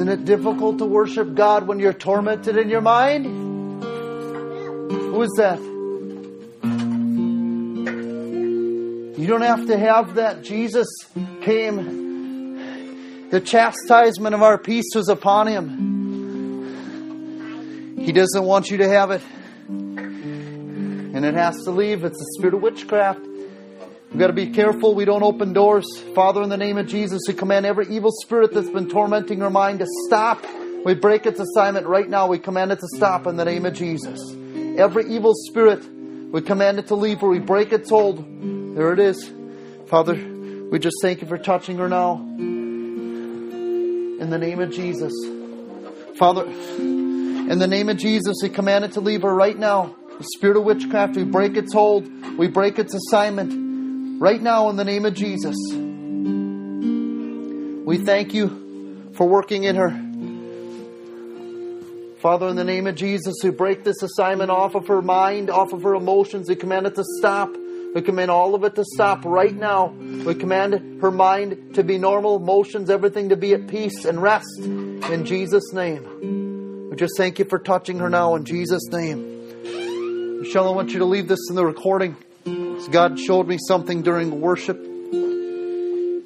it difficult to worship God when you're tormented in your mind? Who is that? You don't have to have that. Jesus came. The chastisement of our peace was upon Him. He doesn't want you to have it. And it has to leave. It's the spirit of witchcraft. We've got to be careful we don't open doors. Father, in the name of Jesus, we command every evil spirit that's been tormenting our mind to stop. We break its assignment right now. We command it to stop in the name of Jesus. Every evil spirit, we command it to leave, or we break its hold. There it is. Father, we just thank you for touching her now. In the name of Jesus. Father, in the name of Jesus, we command it to leave her right now. The spirit of witchcraft, we break its hold. We break its assignment. Right now, in the name of Jesus. We thank you for working in her. Father, in the name of Jesus, we break this assignment off of her mind, off of her emotions. We command it to stop. We command all of it to stop right now. We command her mind to be normal, emotions, everything to be at peace and rest. In Jesus' name. We just thank you for touching her now in Jesus' name. Michelle, I want you to leave this in the recording. God showed me something during worship. You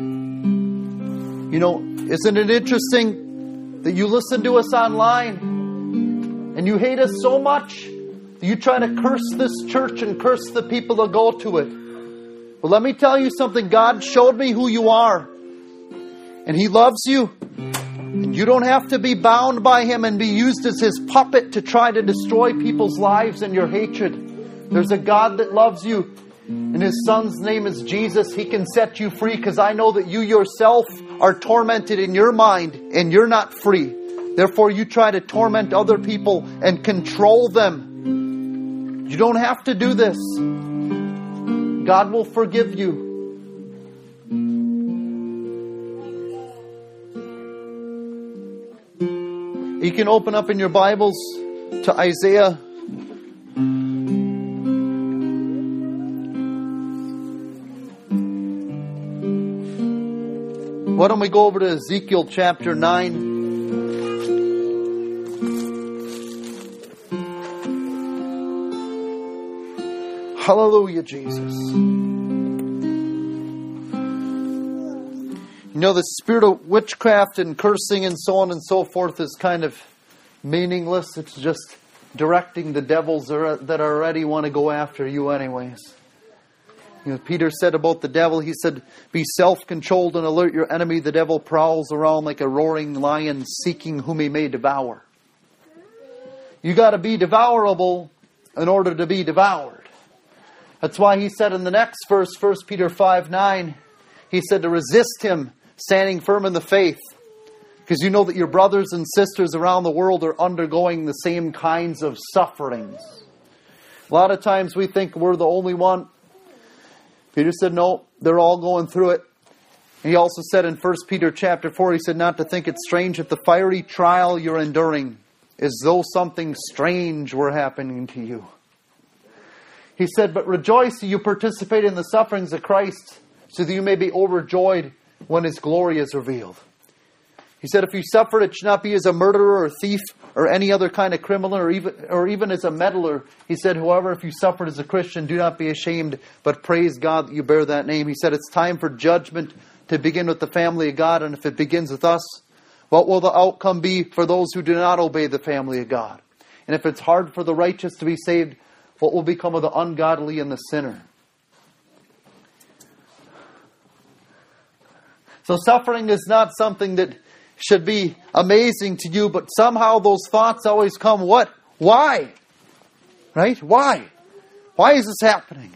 know, isn't it interesting that you listen to us online and you hate us so much that you try to curse this church and curse the people that go to it? Well, let me tell you something. God showed me who you are. And He loves you. And you don't have to be bound by Him and be used as His puppet to try to destroy people's lives and your hatred. There's a God that loves you, and His Son's name is Jesus. He can set you free, because I know that you yourself are tormented in your mind and you're not free. Therefore, you try to torment other people and control them. You don't have to do this. God will forgive you. You can open up in your Bibles to Isaiah. Why don't we go over to Ezekiel chapter 9. Hallelujah, Jesus. You know, the spirit of witchcraft and cursing and so on and so forth is kind of meaningless. It's just directing the devils that already want to go after you anyways. You know, Peter said about the devil, he said, be self-controlled and alert your enemy. The devil prowls around like a roaring lion seeking whom he may devour. You got to be devourable in order to be devoured. That's why he said in the next verse, 1 Peter 5:9, he said to resist him, standing firm in the faith. Because you know that your brothers and sisters around the world are undergoing the same kinds of sufferings. A lot of times we think we're the only one. Peter said, no, they're all going through it. And he also said in 1 Peter chapter 4, he said, not to think it strange that the fiery trial you're enduring is though something strange were happening to you. He said, but rejoice that you participate in the sufferings of Christ, so that you may be overjoyed when His glory is revealed. He said, if you suffer, it should not be as a murderer or thief or any other kind of criminal or even as a meddler. He said, however, if you suffered as a Christian, do not be ashamed, but praise God that you bear that name. He said, it's time for judgment to begin with the family of God. And if it begins with us, what will the outcome be for those who do not obey the family of God? And if it's hard for the righteous to be saved, what will become of the ungodly and the sinner? So suffering is not something that should be amazing to you, but somehow those thoughts always come, what? Why? Right? Why? Why is this happening?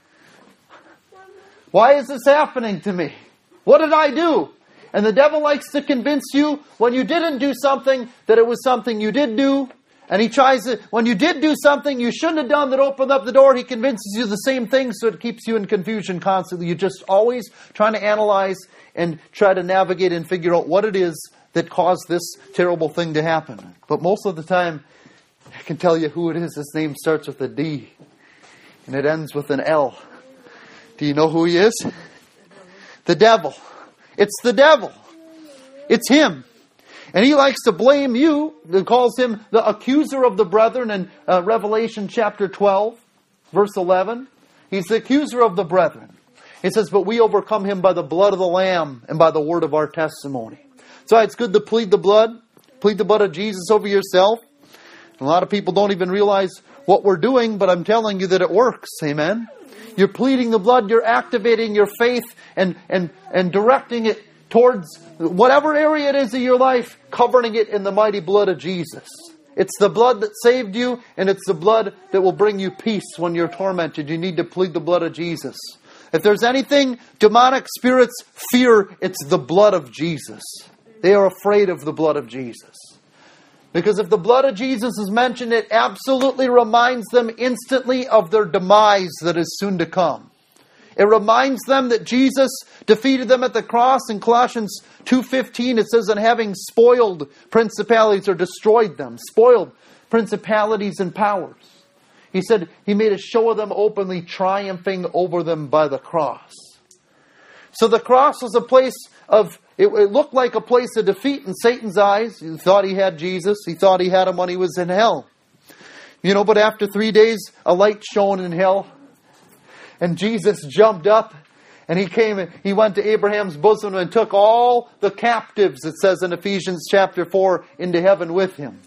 Why is this happening to me? What did I do? And the devil likes to convince you when you didn't do something that it was something you did do. And he tries to, when you did do something you shouldn't have done that opened up the door, he convinces you the same thing, so it keeps you in confusion constantly. You're just always trying to analyze and try to navigate and figure out what it is that caused this terrible thing to happen. But most of the time, I can tell you who it is. His name starts with a D and it ends with an L. Do you know who he is? The devil. It's the devil. It's him. And he likes to blame you. He calls him the accuser of the brethren in Revelation chapter 12, verse 11. He's the accuser of the brethren. He says, but we overcome him by the blood of the Lamb and by the word of our testimony. So it's good to plead the blood of Jesus over yourself. A lot of people don't even realize what we're doing, but I'm telling you that it works. Amen. You're pleading the blood, you're activating your faith and directing it towards whatever area it is in your life, covering it in the mighty blood of Jesus. It's the blood that saved you, and it's the blood that will bring you peace when you're tormented. You need to plead the blood of Jesus. If there's anything demonic spirits fear, it's the blood of Jesus. They are afraid of the blood of Jesus. Because if the blood of Jesus is mentioned, it absolutely reminds them instantly of their demise that is soon to come. It reminds them that Jesus defeated them at the cross. In Colossians 2:15 it says, and having spoiled principalities or destroyed them, spoiled principalities and powers. He said he made a show of them openly, triumphing over them by the cross. So the cross was a place of, it looked like a place of defeat in Satan's eyes. He thought he had Jesus. He thought he had him when he was in hell. But after 3 days, a light shone in hell. And Jesus jumped up and he went to Abraham's bosom and took all the captives, it says in Ephesians chapter 4, into heaven with him.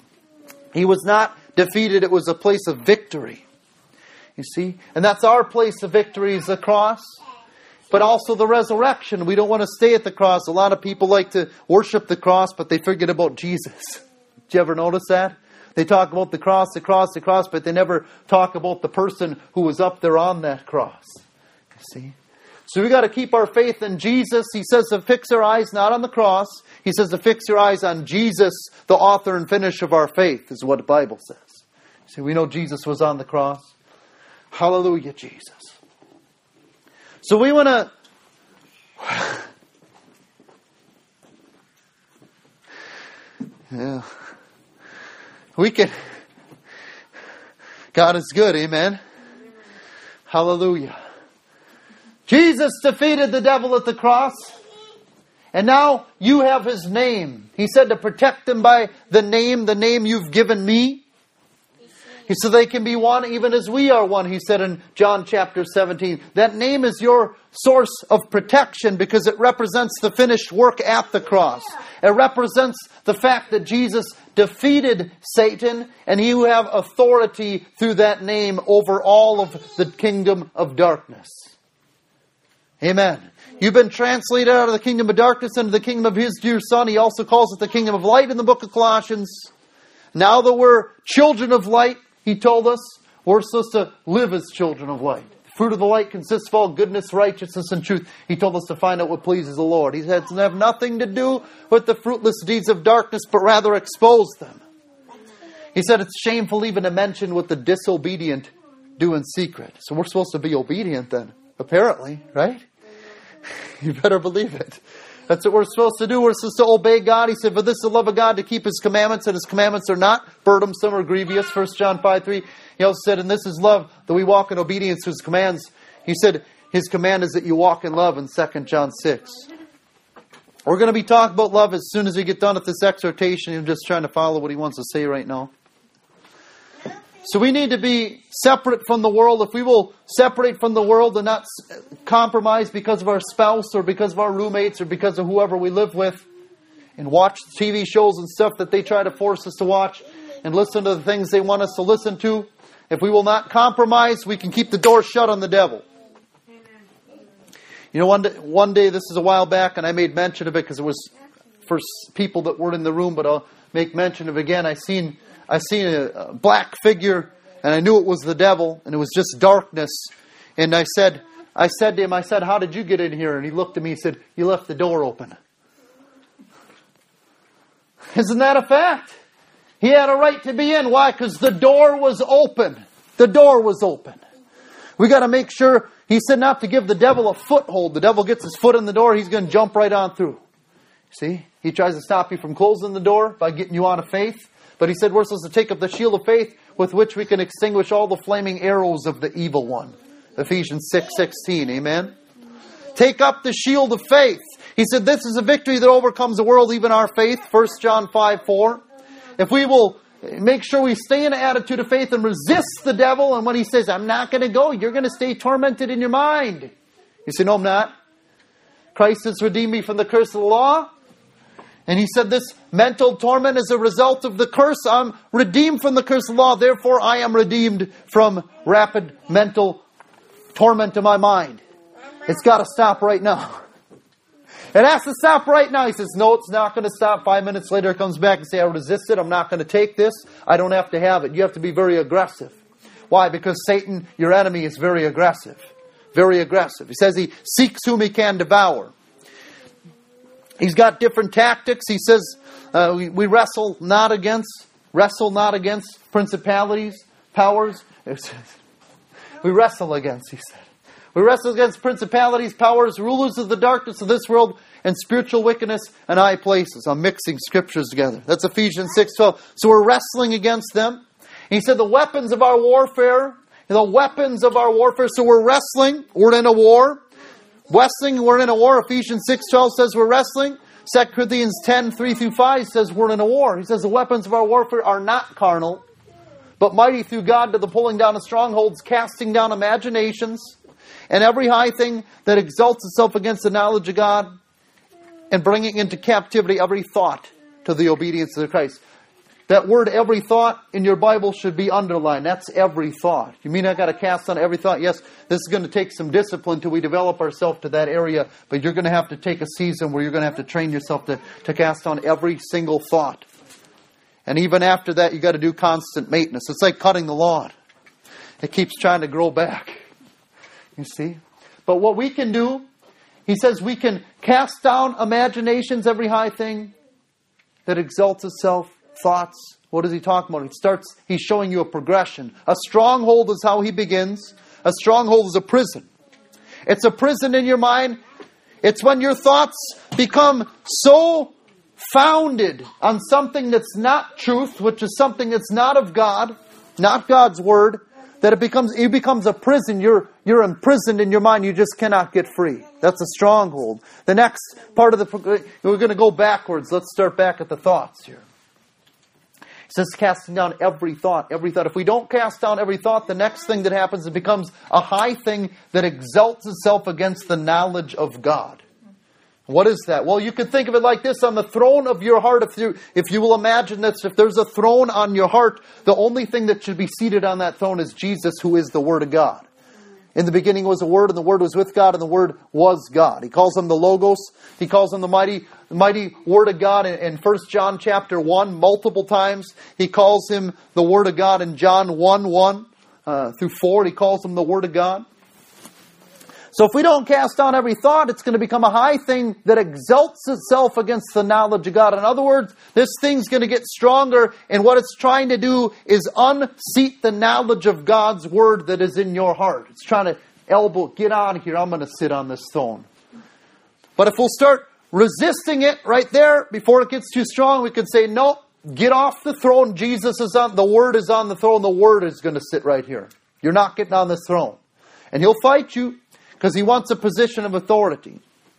He was not defeated. It was a place of victory. You see? And that's our place of victory, is the cross. But also the resurrection. We don't want to stay at the cross. A lot of people like to worship the cross, but they forget about Jesus. Did you ever notice that? They talk about the cross, but they never talk about the person who was up there on that cross. You see? So we got to keep our faith in Jesus. He says to fix our eyes not on the cross. He says to fix your eyes on Jesus, the author and finisher of our faith, is what the Bible says. See, we know Jesus was on the cross. Hallelujah, Jesus. So we want to... Yeah. We can... God is good, amen? Hallelujah. Jesus defeated the devil at the cross. And now you have his name. He said to protect them by the name you've given me. He said they can be one even as we are one, he said in John chapter 17. That name is your source of protection because it represents the finished work at the cross. It represents the fact that Jesus defeated Satan and you have authority through that name over all of the kingdom of darkness. Amen. You've been translated out of the kingdom of darkness into the kingdom of His dear Son. He also calls it the kingdom of light in the book of Colossians. Now that we're children of light, He told us, we're supposed to live as children of light. The fruit of the light consists of all goodness, righteousness, and truth. He told us to find out what pleases the Lord. He said to have nothing to do with the fruitless deeds of darkness, but rather expose them. He said it's shameful even to mention what the disobedient do in secret. So we're supposed to be obedient then, apparently, right? You better believe it. That's what we're supposed to do. We're supposed to obey God. He said, for this is the love of God, to keep His commandments, and His commandments are not burdensome or grievous. 1 John 5:3. He also said, and this is love, that we walk in obedience to His commands. He said, His command is that you walk in love in 2 John 6. We're going to be talking about love as soon as we get done with this exhortation. I'm just trying to follow what he wants to say right now. So we need to be separate from the world. If we will separate from the world and not compromise because of our spouse or because of our roommates or because of whoever we live with, and watch TV shows and stuff that they try to force us to watch and listen to the things they want us to listen to, if we will not compromise, we can keep the door shut on the devil. You know, one day, this is a while back, and I made mention of it because it was for people that weren't in the room, but I'll make mention of it again. I seen a black figure, and I knew it was the devil, and it was just darkness. And I said to him, how did you get in here? And he looked at me and said, you left the door open. Isn't that a fact? He had a right to be in. Why? Because the door was open. The door was open. We got to make sure, he said not to give the devil a foothold. The devil gets his foot in the door, he's going to jump right on through. See? He tries to stop you from closing the door by getting you out of faith. But he said we're supposed to take up the shield of faith with which we can extinguish all the flaming arrows of the evil one. Ephesians 6:16. Amen. Take up the shield of faith. He said, this is a victory that overcomes the world, even our faith. 1 John 5:4. If we will make sure we stay in an attitude of faith and resist the devil, and when he says, I'm not going to go, you're going to stay tormented in your mind. You say, no, I'm not. Christ has redeemed me from the curse of the law. And he said this mental torment is a result of the curse. I'm redeemed from the curse of the law. Therefore, I am redeemed from rapid mental torment to my mind. It's got to stop right now. It has to stop right now. He says, no, it's not going to stop. 5 minutes later, it comes back and says, I resist it. I'm not going to take this. I don't have to have it. You have to be very aggressive. Why? Because Satan, your enemy, is very aggressive. Very aggressive. He says he seeks whom he can devour. He's got different tactics. He says we wrestle not against principalities, powers. We wrestle against, he said. We wrestle against principalities, powers, rulers of the darkness of this world, and spiritual wickedness in high places. I'm mixing scriptures together. That's Ephesians 6:12. So we're wrestling against them. He said the weapons of our warfare, so we're wrestling. We're in a war. Wrestling, we're in a war. Ephesians 6:12 says we're wrestling. 2 Corinthians 10:3-5 says we're in a war. He says the weapons of our warfare are not carnal, but mighty through God to the pulling down of strongholds, casting down imaginations, and every high thing that exalts itself against the knowledge of God, and bringing into captivity every thought to the obedience of Christ. That word, every thought, in your Bible should be underlined. That's every thought. You mean I got to cast on every thought? Yes, this is going to take some discipline till we develop ourselves to that area. But you're going to have to take a season where you're going to have to train yourself to cast on every single thought. And even after that, you got to do constant maintenance. It's like cutting the lawn. It keeps trying to grow back. You see? But what we can do, he says we can cast down imaginations, every high thing that exalts itself. Thoughts. What is he talking about? He's showing you a progression. A stronghold is how he begins. A stronghold is a prison. It's a prison in your mind. It's when your thoughts become so founded on something that's not truth, which is something that's not of God, not God's word, that it becomes a prison. You're imprisoned in your mind. You just cannot get free. That's a stronghold. The next part of we're going to go backwards. Let's start back at the thoughts here. It says casting down every thought. If we don't cast down every thought, the next thing that happens, it becomes a high thing that exalts itself against the knowledge of God. What is that? Well, you could think of it like this. On the throne of your heart, if you will imagine this, if there's a throne on your heart, the only thing that should be seated on that throne is Jesus, who is the Word of God. In the beginning was the Word, and the Word was with God, and the Word was God. He calls him the Logos. He calls him the mighty Word of God in 1 John chapter 1 multiple times. He calls him the Word of God in John 1:1-4. He calls him the Word of God. So if we don't cast down every thought, it's going to become a high thing that exalts itself against the knowledge of God. In other words, this thing's going to get stronger, and what it's trying to do is unseat the knowledge of God's Word that is in your heart. It's trying to get out of here, I'm going to sit on this throne. But if we'll start resisting it right there, before it gets too strong, we could say, no, get off the throne. The Word is on the throne. The Word is going to sit right here. You're not getting on this throne. And He'll fight you, because He wants a position of authority.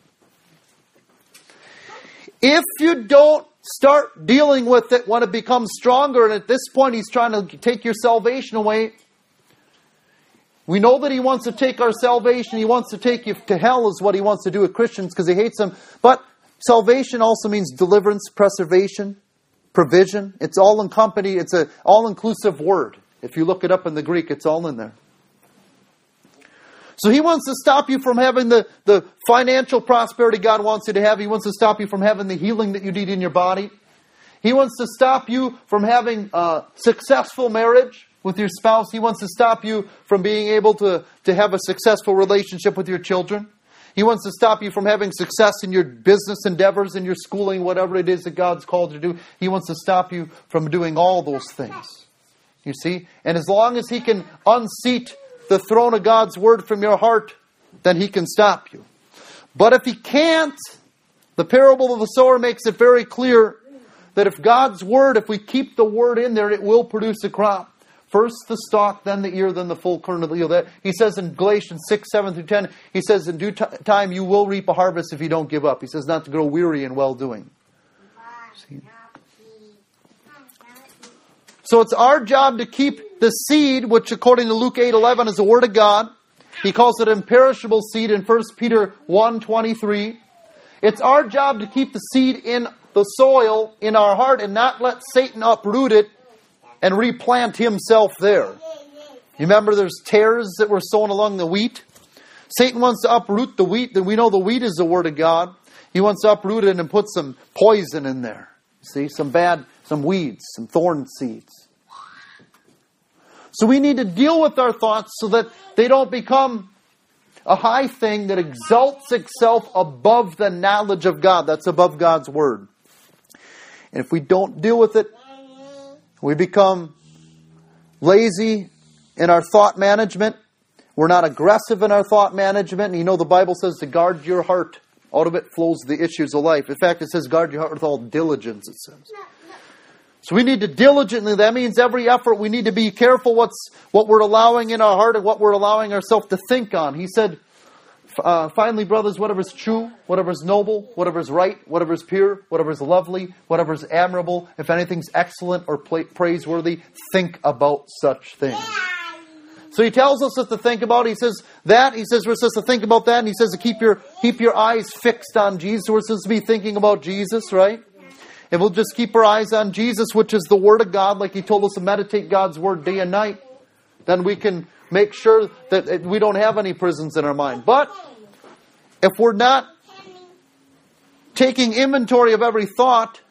If you don't start dealing with it when it becomes stronger, and at this point He's trying to take your salvation away. We know that He wants to take our salvation. He wants to take you to hell is what He wants to do with Christians because He hates them. But salvation also means deliverance, preservation, provision. It's all encompassing. It's an all-inclusive word. If you look it up in the Greek, it's all in there. So He wants to stop you from having the financial prosperity God wants you to have. He wants to stop you from having the healing that you need in your body. He wants to stop you from having a successful marriage with your spouse. He wants to stop you from being able to have a successful relationship with your children. He wants to stop you from having success in your business endeavors, in your schooling, whatever it is that God's called you to do. He wants to stop you from doing all those things. You see? And as long as He can unseat the throne of God's Word from your heart, then He can stop you. But if He can't, the parable of the sower makes it very clear that if God's Word, if we keep the Word in there, it will produce a crop. First the stalk, then the ear, then the full kernel of the yield. He says in Galatians 6, 7 through 10, he says, in due time you will reap a harvest if you don't give up. He says not to grow weary in well-doing. See? So it's our job to keep the seed, which according to Luke 8:11 is the Word of God. He calls it imperishable seed in 1 Peter 1:23. It's our job to keep the seed in the soil in our heart and not let Satan uproot it and replant himself there. You remember there's tares that were sown along the wheat? Satan wants to uproot the wheat. Then we know the wheat is the Word of God. He wants to uproot it and put some poison in there. See, some weeds, some thorn seeds. So we need to deal with our thoughts so that they don't become a high thing that exalts itself above the knowledge of God. That's above God's Word. And if we don't deal with it, we become lazy in our thought management. We're not aggressive in our thought management. And you know the Bible says to guard your heart. Out of it flows the issues of life. In fact, it says guard your heart with all diligence, it says. So we need to diligently, that means every effort, we need to be careful what we're allowing in our heart and what we're allowing ourselves to think on. He said, finally, brothers, whatever is true, whatever is noble, whatever is right, whatever is pure, whatever is lovely, whatever is admirable, if anything's excellent or praiseworthy, think about such things. So he tells us to think about it. He says we're supposed to think about that, and he says to keep your eyes fixed on Jesus. We're supposed to be thinking about Jesus, right? And we'll just keep our eyes on Jesus, which is the Word of God, like He told us to meditate God's Word day and night. Then we can make sure that we don't have any prisons in our mind. But if we're not taking inventory of every thought,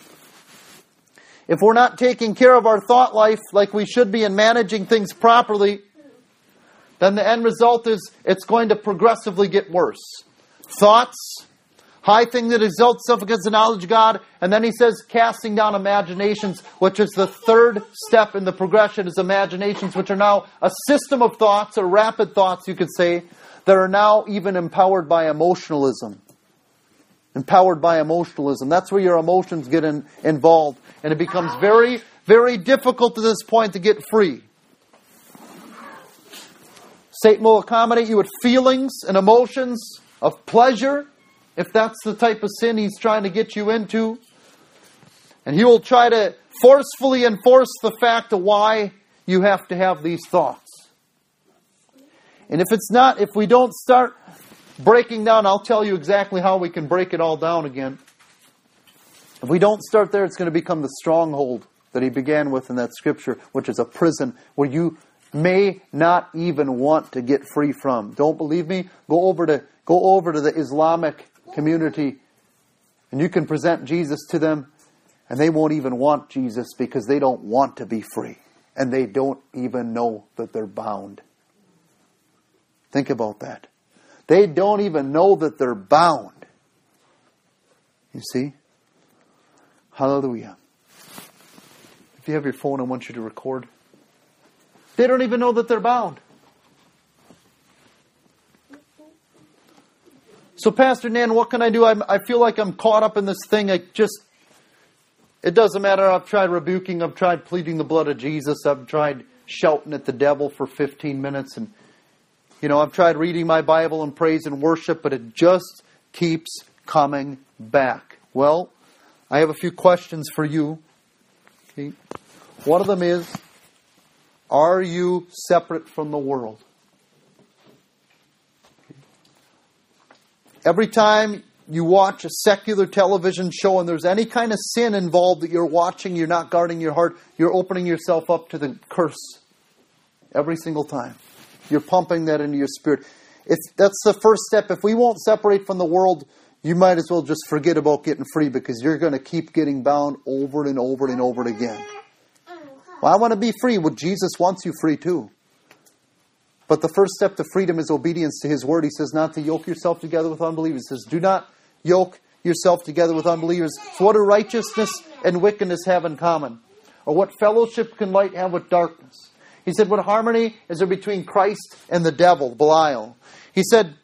if we're not taking care of our thought life like we should be and managing things properly, then the end result is it's going to progressively get worse. Thoughts, high thing that exalts itself against the knowledge of God. And then he says casting down imaginations, which is the third step in the progression, is imaginations, which are now a system of thoughts, or rapid thoughts, you could say, that are now even empowered by emotionalism. Empowered by emotionalism. That's where your emotions get involved. And it becomes very, very difficult at this point to get free. Satan will accommodate you with feelings and emotions of pleasure, if that's the type of sin he's trying to get you into. And he will try to forcefully enforce the fact of why you have to have these thoughts. And if we don't start breaking down, I'll tell you exactly how we can break it all down again. If we don't start there, it's going to become the stronghold that he began with in that scripture, which is a prison where you may not even want to get free from. Don't believe me? Go over to the Islamic community, and you can present Jesus to them, and they won't even want Jesus because they don't want to be free. And they don't even know that they're bound. Think about that. They don't even know that they're bound. You see? Hallelujah. If you have your phone, I want you to record. They don't even know that they're bound. So, Pastor Nan, what can I do? I feel like I'm caught up in this thing. It doesn't matter. I've tried rebuking. I've tried pleading the blood of Jesus. I've tried shouting at the devil for 15 minutes. And, I've tried reading my Bible and praise and worship, but it just keeps coming back. Well, I have a few questions for you. Okay. One of them is, are you separate from the world? Every time you watch a secular television show and there's any kind of sin involved that you're watching, you're not guarding your heart, you're opening yourself up to the curse. Every single time. You're pumping that into your spirit. That's the first step. If we won't separate from the world, you might as well just forget about getting free, because you're going to keep getting bound over and over and over again. Well, I want to be free. Well, Jesus wants you free too. But the first step to freedom is obedience to His Word. He says not to yoke yourself together with unbelievers. He says, do not yoke yourself together with unbelievers. So what do righteousness and wickedness have in common? Or what fellowship can light have with darkness? He said, what harmony is there between Christ and the devil, Belial? He said,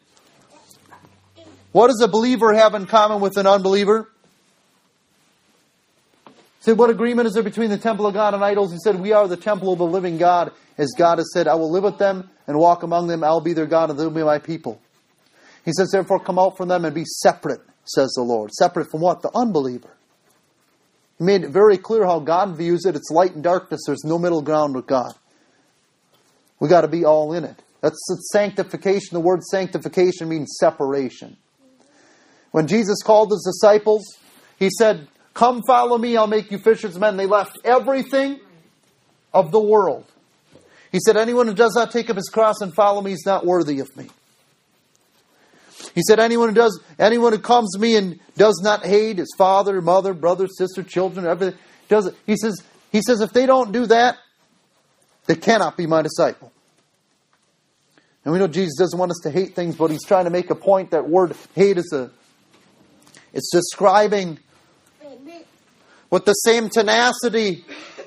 what does a believer have in common with an unbeliever? He said, what agreement is there between the temple of God and idols? He said, we are the temple of the living God. As God has said, I will live with them and walk among them. I will be their God and they will be my people. He says, therefore come out from them and be separate, says the Lord. Separate from what? The unbeliever. He made it very clear how God views it. It's light and darkness. There's no middle ground with God. We got to be all in it. That's sanctification. The word sanctification means separation. When Jesus called His disciples, He said, come follow me, I'll make you fishers of men. They left everything of the world. He said, anyone who does not take up his cross and follow me is not worthy of me. He said, anyone who comes to me and does not hate his father, mother, brother, sister, children, everything, he says, if they don't do that, they cannot be my disciple. And we know Jesus doesn't want us to hate things, but He's trying to make a point. That word hate it's describing with the same tenacity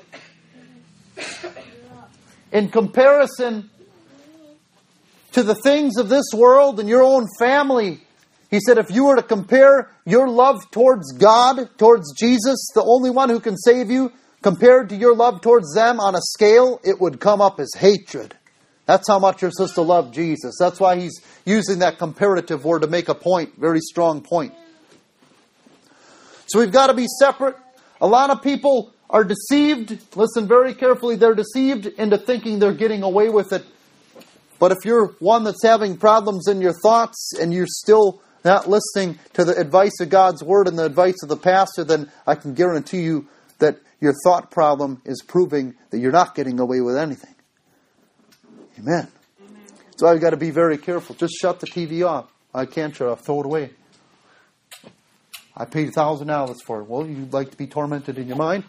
in comparison to the things of this world and your own family. He said, if you were to compare your love towards God, towards Jesus, the only one who can save you, compared to your love towards them on a scale, it would come up as hatred. That's how much you're supposed to love Jesus. That's why He's using that comparative word to make a point, very strong point. So we've got to be separate. A lot of people are deceived. Listen very carefully. They're deceived into thinking they're getting away with it. But if you're one that's having problems in your thoughts and you're still not listening to the advice of God's Word and the advice of the pastor, then I can guarantee you that your thought problem is proving that you're not getting away with anything. Amen. So I've got to be very careful. Just shut the TV off. I can't shut it off. Throw it away. I paid $1,000 for it. Well, you'd like to be tormented in your mind?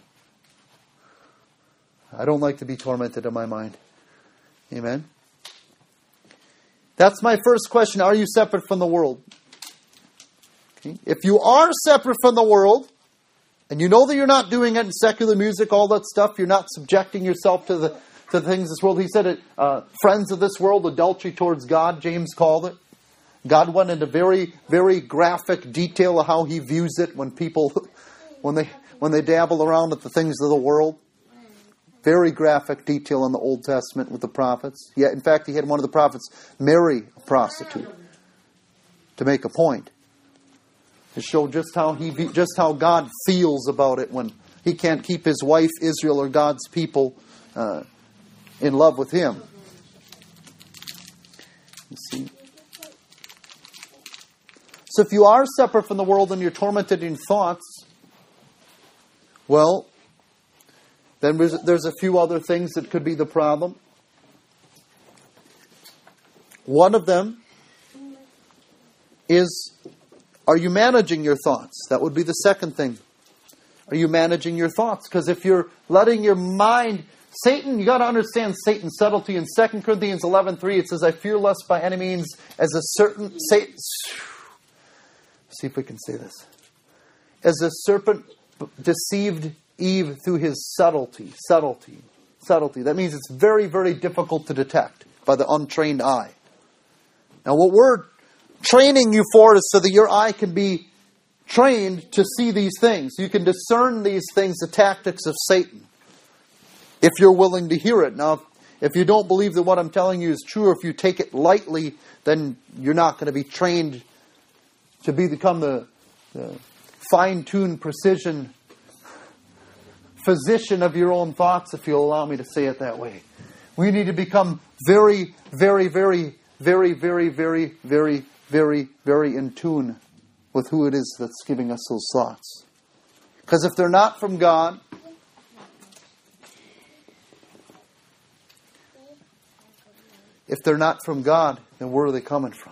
I don't like to be tormented in my mind. Amen. That's my first question. Are you separate from the world? Okay. If you are separate from the world, and you know that you're not doing it in secular music, all that stuff, you're not subjecting yourself to the things of this world. He said it, friends of this world, adultery towards God, James called it. God went into very, very graphic detail of how He views it when people, when they dabble around with the things of the world. Very graphic detail in the Old Testament with the prophets. Yeah, in fact, He had one of the prophets marry a prostitute to make a point, to show just how God feels about it when He can't keep His wife Israel or God's people in love with Him. You see. So if you are separate from the world and you're tormented in thoughts, well, then there's a few other things that could be the problem. One of them is, are you managing your thoughts? That would be the second thing. Are you managing your thoughts? Because if you're letting your mind... Satan, you got to understand Satan's subtlety. In 2 Corinthians 11:3, it says, I fear lest by any means as a certain... See if we can say this. As a serpent deceived Eve through his subtlety. That means it's very, very difficult to detect by the untrained eye. Now what we're training you for is so that your eye can be trained to see these things. You can discern these things, the tactics of Satan, if you're willing to hear it. Now, if you don't believe that what I'm telling you is true, or if you take it lightly, then you're not going to be trained to become the fine-tuned precision physician of your own thoughts, if you'll allow me to say it that way. We need to become very, very, very, very, very, very, very, very, very in tune with who it is that's giving us those thoughts. Because if they're not from God, then where are they coming from?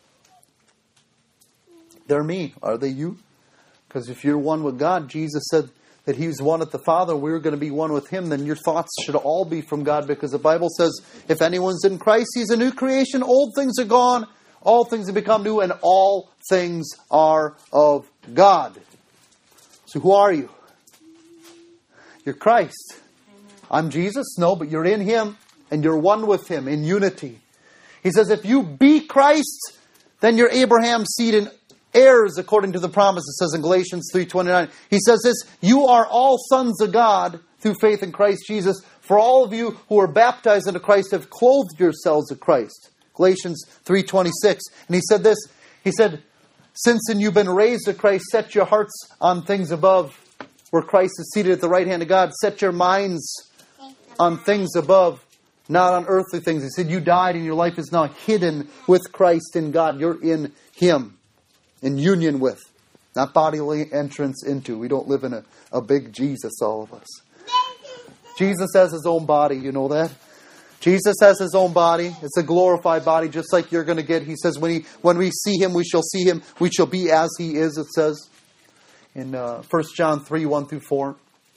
They're me. Are they you? Because if you're one with God, Jesus said that He was one with the Father, we're going to be one with Him, then your thoughts should all be from God, because the Bible says, if anyone's in Christ, he's a new creation. Old things are gone, all things have become new, and all things are of God. So who are you? You're Christ. I'm Jesus? No, but you're in Him, and you're one with Him in unity. He says, if you be Christ, then you're Abraham's seed and heirs according to the promise, it says in Galatians 3:29. He says this, you are all sons of God through faith in Christ Jesus. For all of you who are baptized into Christ have clothed yourselves with Christ. Galatians 3:26. And he said this, he said, since then you've been raised to Christ, set your hearts on things above, where Christ is seated at the right hand of God. Set your minds on things above, not on earthly things. He said you died and your life is now hidden with Christ in God. You're in Him, in union with, not bodily entrance into. We don't live in a big Jesus, all of us. Jesus has His own body, you know that? Jesus has His own body. It's a glorified body, just like you're going to get. He says, when we see Him, we shall see Him. We shall be as He is, it says in 1 John 3:1-4.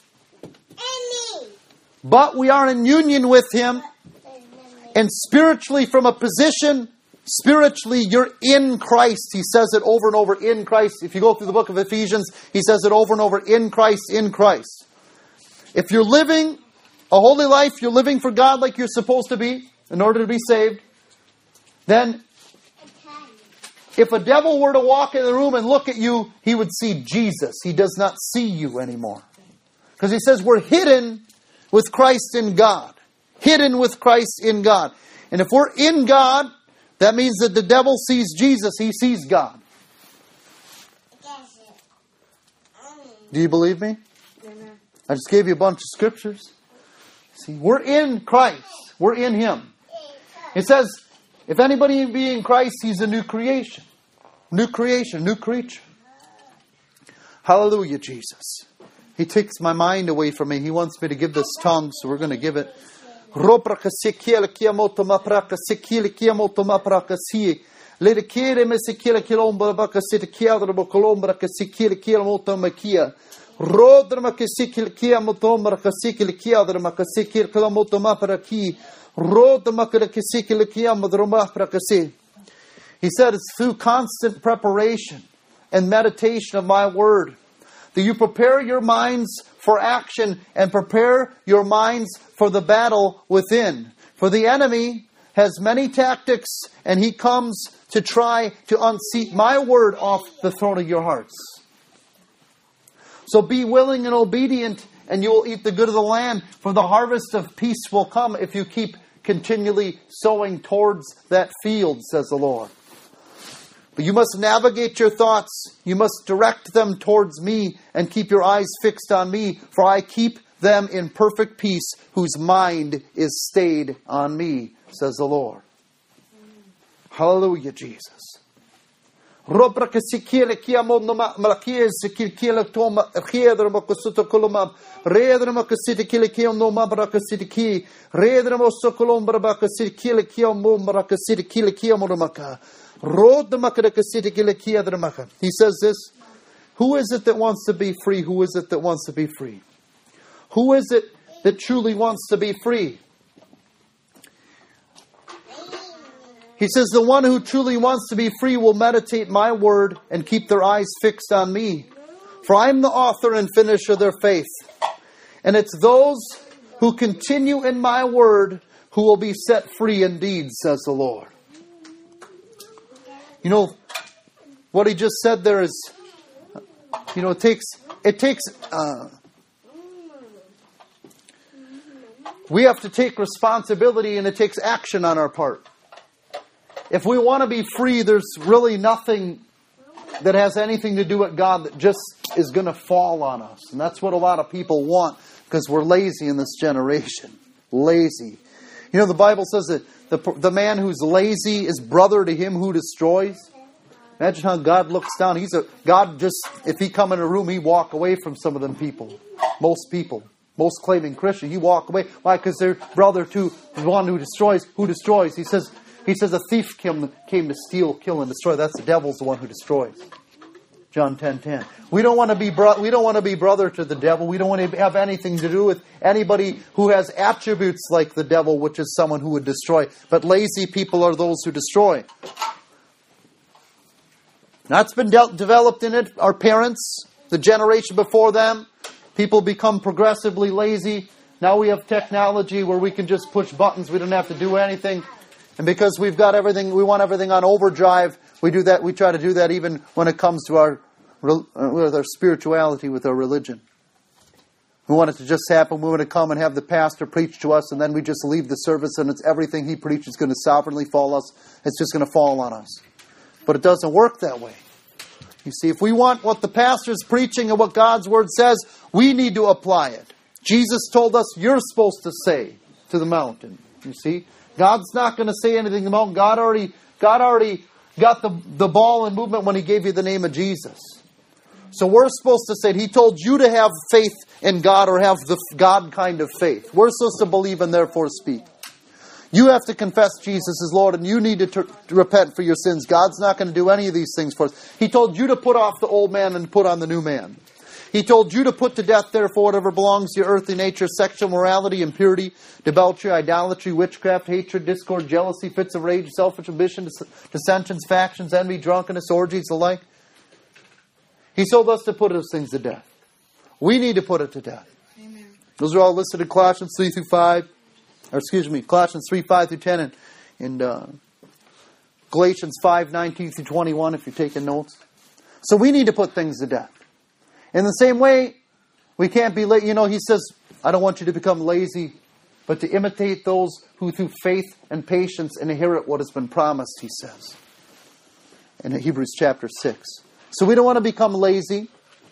But we are in union with Him. And spiritually, from a position, spiritually, you're in Christ. He says it over and over, in Christ. If you go through the book of Ephesians, he says it over and over, in Christ, in Christ. If you're living a holy life, you're living for God like you're supposed to be in order to be saved, then if a devil were to walk in the room and look at you, he would see Jesus. He does not see you anymore. Because he says we're hidden with Christ in God. Hidden with Christ in God. And if we're in God, that means that the devil sees Jesus. He sees God. Do you believe me? I just gave you a bunch of scriptures. See, we're in Christ. We're in Him. It says, if anybody be in Christ, he's a new creation. New creation, new creature. Hallelujah, Jesus. He takes my mind away from me. He wants me to give this tongue, so we're going to give it. He said it's through constant preparation and meditation of my word that you prepare your minds for action and prepare your minds for the battle within. For the enemy has many tactics and he comes to try to unseat my word off the throne of your hearts. So be willing and obedient and you will eat the good of the land, for the harvest of peace will come if you keep continually sowing towards that field, says the Lord. But you must navigate your thoughts. You must direct them towards me and keep your eyes fixed on me, for I keep them in perfect peace whose mind is stayed on me, says the Lord. Hallelujah, Jesus. He says this, who is it that wants to be free? Who is it that wants to be free? Who is it that truly wants to be free? He says, the one who truly wants to be free will meditate my word and keep their eyes fixed on me. For I am the author and finisher of their faith. And it's those who continue in my word who will be set free indeed, says the Lord. You know, what he just said there is, you know, we have to take responsibility and it takes action on our part. If we want to be free, there's really nothing that has anything to do with God that just is going to fall on us. And that's what a lot of people want because we're lazy in this generation. Lazy. You know, the Bible says that the man who's lazy is brother to him who destroys. Imagine how God looks down. If he come in a room, he walk away from some of them people. Most people. Most claiming Christian. He walk away. Why? Because they're brother to the one who destroys. Who destroys? He says a thief came to steal, kill, and destroy. That's the devil's the one who destroys. John 10:10. We don't want to be brother to the devil. We don't want to have anything to do with anybody who has attributes like the devil, which is someone who would destroy. But lazy people are those who destroy. That's been developed in it. Our parents, the generation before them, people become progressively lazy. Now we have technology where we can just push buttons. We don't have to do anything. And because we've got everything, we want everything on overdrive, We do that. We try to do that even when it comes to with our spirituality, with our religion. We want it to just happen. We want to come and have the pastor preach to us, and then we just leave the service, and it's everything he preaches is going to sovereignly fall us. It's just going to fall on us. But it doesn't work that way. You see, if we want what the pastor is preaching and what God's Word says, we need to apply it. Jesus told us, you're supposed to say to the mountain. You see, God's not going to say anything to the mountain. God already got the ball in movement when He gave you the name of Jesus. So we're supposed to say, He told you to have faith in God, or have the God kind of faith. We're supposed to believe and therefore speak. You have to confess Jesus as Lord, and you need to repent for your sins. God's not going to do any of these things for us. He told you to put off the old man and put on the new man. He told you to put to death, therefore, whatever belongs to your earthly nature: sexual morality, impurity, debauchery, idolatry, witchcraft, hatred, discord, jealousy, fits of rage, selfish ambition, dissensions, factions, envy, drunkenness, orgies, the like. He told us to put those things to death. We need to put it to death. Amen. Those are all listed in Colossians 3 through 5. Colossians 3, 5 through 10, and Galatians 5, 19 through 21, if you're taking notes. So we need to put things to death. In the same way, we can't be late. You know, He says, I don't want you to become lazy, but to imitate those who through faith and patience inherit what has been promised, He says. In Hebrews chapter 6. So we don't want to become lazy.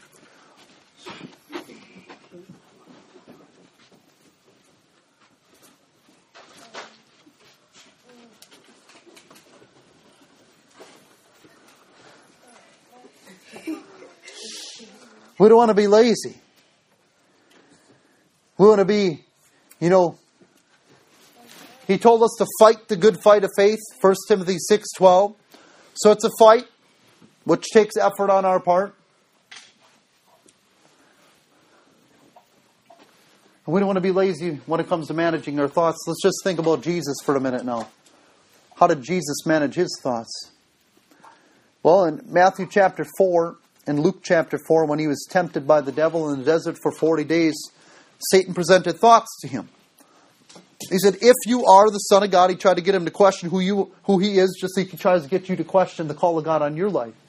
We don't want to be lazy. We want to be, He told us to fight the good fight of faith, 1 Timothy 6:12. So it's a fight, which takes effort on our part. And we don't want to be lazy when it comes to managing our thoughts. Let's just think about Jesus for a minute now. How did Jesus manage His thoughts? Well, in Matthew chapter 4, in Luke chapter 4, when He was tempted by the devil in the desert for 40 days, Satan presented thoughts to Him. He said, if you are the Son of God, he tried to get Him to question who He is, just like He tries to get you to question the call of God on your life.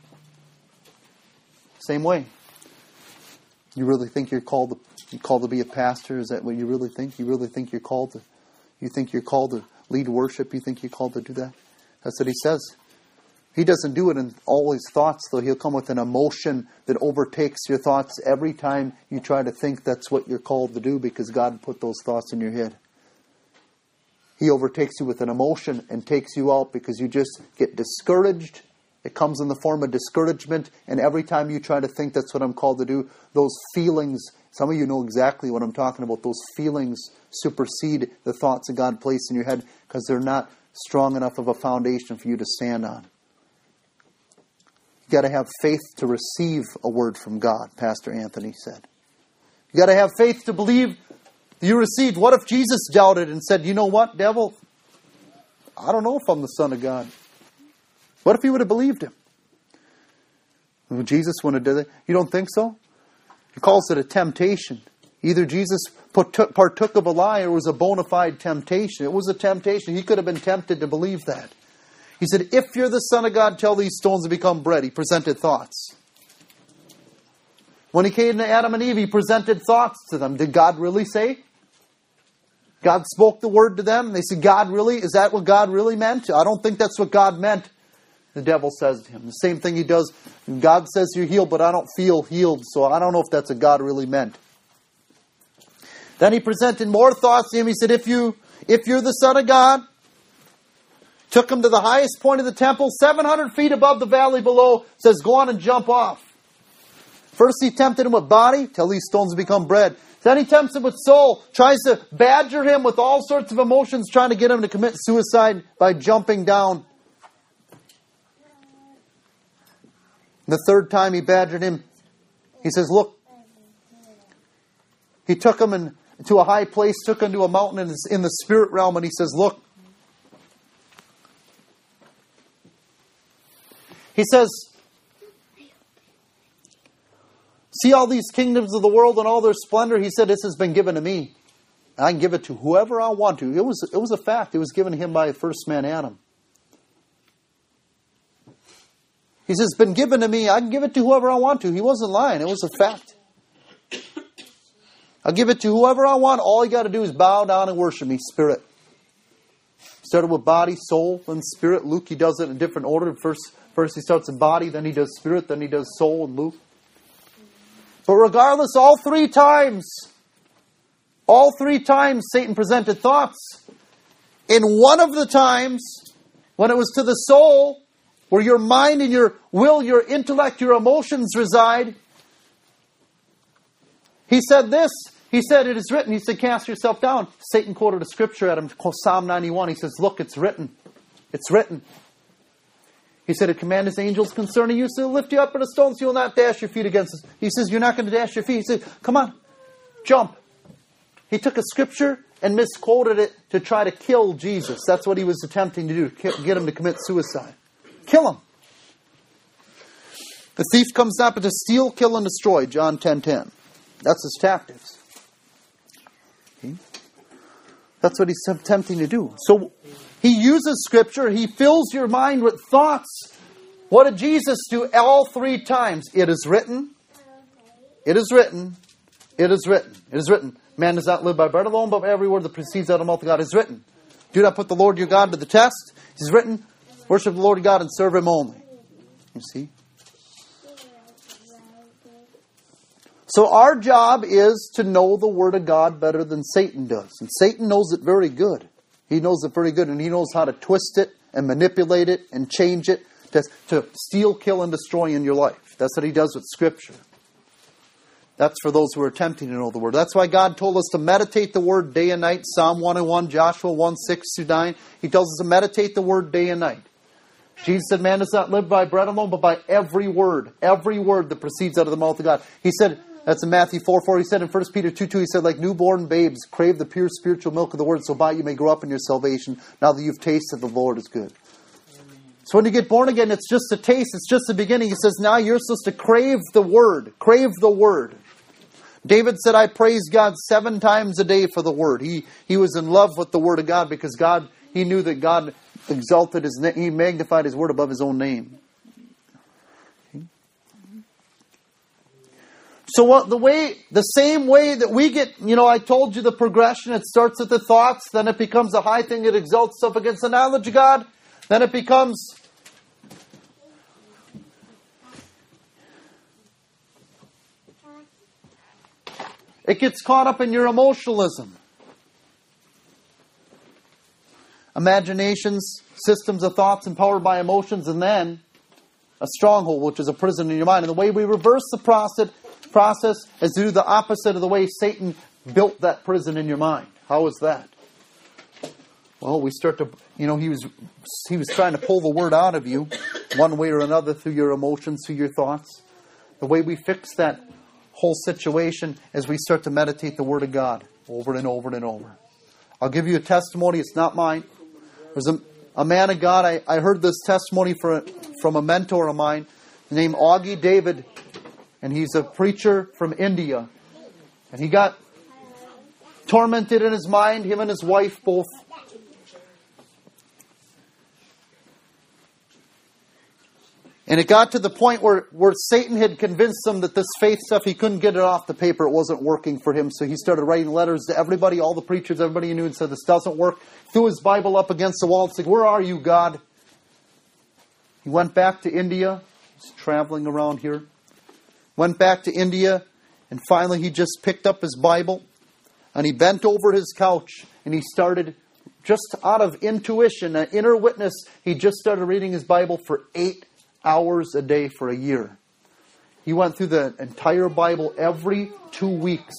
Same way. You really think you're called to be a pastor? Is that what you really think? You really think you're called to? You think you're called to lead worship? You think you're called to do that? That's what He says. He doesn't do it in all His thoughts, though. He'll come with an emotion that overtakes your thoughts every time you try to think that's what you're called to do, because God put those thoughts in your head. He overtakes you with an emotion and takes you out because you just get discouraged. It comes in the form of discouragement, and every time you try to think that's what I'm called to do, those feelings, some of you know exactly what I'm talking about, those feelings supersede the thoughts that God placed in your head because they're not strong enough of a foundation for you to stand on. You've got to have faith to receive a word from God, Pastor Anthony said. You've got to have faith to believe you received. What if Jesus doubted and said, you know what, devil? I don't know if I'm the Son of God. What if he would have believed Him? Would Jesus want to do that? You don't think so? He calls it a temptation. Either Jesus partook of a lie or it was a bona fide temptation. It was a temptation. He could have been tempted to believe that. He said, if you're the Son of God, tell these stones to become bread. He presented thoughts. When He came to Adam and Eve, He presented thoughts to them. Did God really say? God spoke the word to them. They said, God really? Is that what God really meant? I don't think that's what God meant. The devil says to him. The same thing he does. God says you're healed, but I don't feel healed, so I don't know if that's what God really meant. Then He presented more thoughts to him. He said, if you're the Son of God, took him to the highest point of the temple, 700 feet above the valley below, says, go on and jump off. First He tempted him with body, till these stones become bread. Then He tempts him with soul, tries to badger him with all sorts of emotions, trying to get him to commit suicide by jumping down. The third time He badgered him, He says, look. He took him to a high place, took him to a mountain in the spirit realm, and He says, look. He says, see all these kingdoms of the world and all their splendor? He said, this has been given to me. I can give it to whoever I want to. It was a fact. It was given to him by the first man, Adam. He says, it's been given to me. I can give it to whoever I want to. He wasn't lying. It was a fact. I'll give it to whoever I want. All you got to do is bow down and worship me, spirit. Started with body, soul, and spirit. Luke, he does it in a different order. First he starts in body, then he does spirit, then he does soul in Luke. But regardless, all three times Satan presented thoughts. In one of the times, when it was to the soul, where your mind and your will, your intellect, your emotions reside, he said this. He said, it is written. He said, cast yourself down. Satan quoted a scripture at him, Psalm 91. He says, look, it's written. It's written. He said, it command his angels concerning you, so lift you up in a stone, so you'll not dash your feet against it. He says, you're not going to dash your feet. He said, come on, jump. He took a scripture and misquoted it to try to kill Jesus. That's what he was attempting to do, to get him to commit suicide. Kill him. The thief comes not but to steal, kill, and destroy. John 10:10. That's his tactics. Okay? That's what he's attempting to do. So he uses scripture. He fills your mind with thoughts. What did Jesus do all three times? It is written. It is written. It is written. It is written. Man does not live by bread alone, but by every word that proceeds out of the mouth of God. It is written. Do not put the Lord your God to the test. It is written. Worship the Lord your God and serve Him only. You see? So our job is to know the Word of God better than Satan does. And Satan knows it very good. He knows it very good, and he knows how to twist it and manipulate it and change it to steal, kill, and destroy in your life. That's what he does with Scripture. That's for those who are attempting to know the Word. That's why God told us to meditate the Word day and night. Psalm 101, Joshua 1, 6-9. He tells us to meditate the Word day and night. Jesus said, man does not live by bread alone, but by every word that proceeds out of the mouth of God. He said, that's in Matthew 4:4. He said in 1 Peter 2:2, he said, like newborn babes, crave the pure spiritual milk of the Word, so by it you may grow up in your salvation, now that you've tasted the Lord is good. So when you get born again, it's just a taste, it's just the beginning. He says, now you're supposed to crave the Word. Crave the Word. David said, I praise God 7 times a day for the Word. He was in love with the Word of God because he knew that God exalted His name. He magnified His Word above His own name. So the same way that we get, I told you the progression, it starts with the thoughts, then it becomes a high thing that exalts itself against the knowledge of God, then it becomes it gets caught up in your emotionalism. Imaginations, systems of thoughts empowered by emotions, and then a stronghold, which is a prison in your mind. And the way we reverse the process is to do the opposite of the way Satan built that prison in your mind. How is that? Well, we start to, he was trying to pull the Word out of you one way or another through your emotions, through your thoughts. The way we fix that whole situation is we start to meditate the Word of God over and over and over. I'll give you a testimony. It's not mine. There's a man of God. I heard this testimony from a mentor of mine named Augie David. And he's a preacher from India. And he got tormented in his mind, him and his wife both. And it got to the point where Satan had convinced him that this faith stuff, he couldn't get it off the paper. It wasn't working for him. So he started writing letters to everybody, all the preachers, everybody he knew, and said, this doesn't work. Threw his Bible up against the wall and said, where are you, God? He went back to India. He's traveling around here. Went back to India, and finally he just picked up his Bible, and he bent over his couch, and he started, just out of intuition, an inner witness, he just started reading his Bible for 8 hours a day for a year. He went through the entire Bible every 2 weeks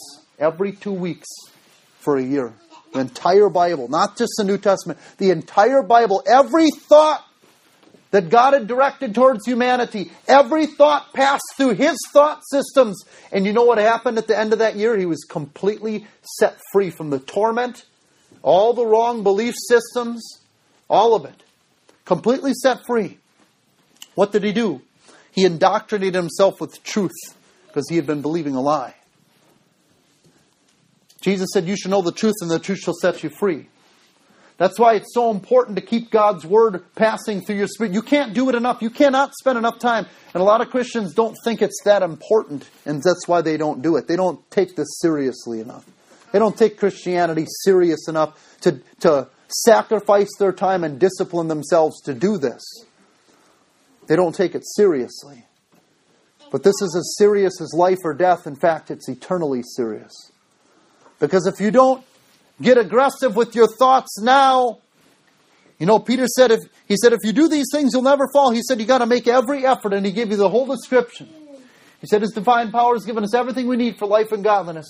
for a year. The entire Bible, not just the New Testament, the entire Bible, every thought that God had directed towards humanity. Every thought passed through his thought systems. And you know what happened at the end of that year? He was completely set free from the torment, all the wrong belief systems, all of it. Completely set free. What did he do? He indoctrinated himself with truth because he had been believing a lie. Jesus said, you shall know the truth and the truth shall set you free. That's why it's so important to keep God's Word passing through your spirit. You can't do it enough. You cannot spend enough time. And a lot of Christians don't think it's that important, and that's why they don't do it. They don't take this seriously enough. They don't take Christianity serious enough to sacrifice their time and discipline themselves to do this. They don't take it seriously. But this is as serious as life or death. In fact, it's eternally serious. Because if you don't get aggressive with your thoughts now, Peter said, if you do these things, you'll never fall. He said, you got to make every effort, and he gave you the whole description. He said, his divine power has given us everything we need for life and godliness.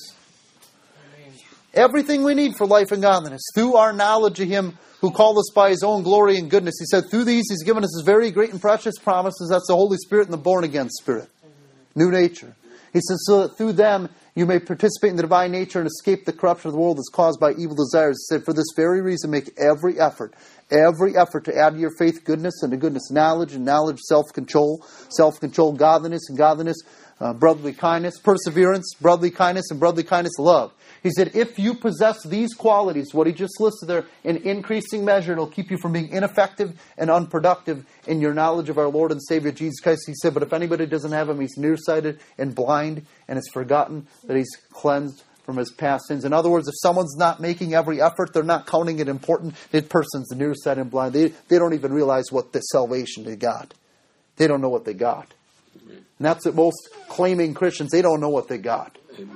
Everything we need for life and godliness. Through our knowledge of Him who called us by His own glory and goodness. He said, through these, He's given us His very great and precious promises. That's the Holy Spirit and the born-again Spirit. New nature. He says, so that through them you may participate in the divine nature and escape the corruption of the world that's caused by evil desires. He said, for this very reason, make every effort to add to your faith goodness, and to goodness knowledge, and knowledge self-control, godliness, and godliness brotherly kindness, perseverance, brotherly kindness, and brotherly kindness love. He said, if you possess these qualities, what he just listed there, in increasing measure, it'll keep you from being ineffective and unproductive in your knowledge of our Lord and Savior Jesus Christ. He said, but if anybody doesn't have Him, he's nearsighted and blind, and has forgotten that he's cleansed from his past sins. In other words, if someone's not making every effort, they're not counting it important, that person's nearsighted and blind. They don't even realize what the salvation they got. They don't know what they got. And that's what most claiming Christians, they don't know what they got.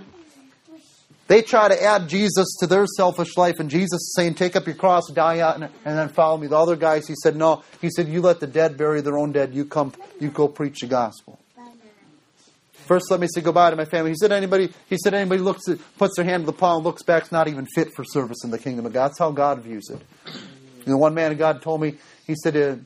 They try to add Jesus to their selfish life, and Jesus is saying, take up your cross, die out, and then follow me. The other guys, he said, no. He said, you let the dead bury their own dead. You go preach the gospel. First, let me say goodbye to my family. He said, anybody puts their hand to the plow and looks back is not even fit for service in the kingdom of God. That's how God views it. One man of God told me, he said,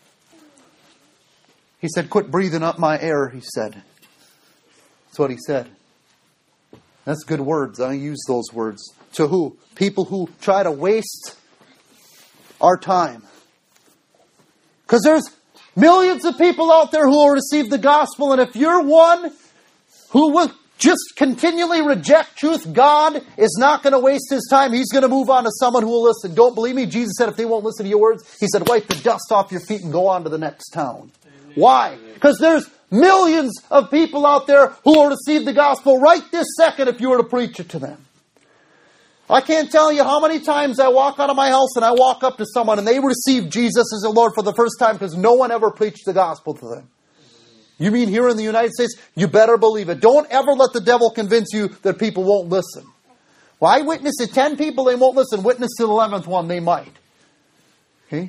quit breathing up my air, he said. That's what he said. That's good words. I use those words. To who? People who try to waste our time. Because there's millions of people out there who will receive the gospel, and if you're one who will just continually reject truth, God is not going to waste His time. He's going to move on to someone who will listen. Don't believe me? Jesus said if they won't listen to your words, He said wipe the dust off your feet and go on to the next town. Amen. Why? Because there's millions of people out there who will receive the gospel right this second if you were to preach it to them. I can't tell you how many times I walk out of my house and I walk up to someone and they receive Jesus as their Lord for the first time because no one ever preached the gospel to them. You mean here in the United States? You better believe it. Don't ever let the devil convince you that people won't listen. Well, I witnessed to 10 people, they won't listen. Witness to the 11th one, they might. Okay?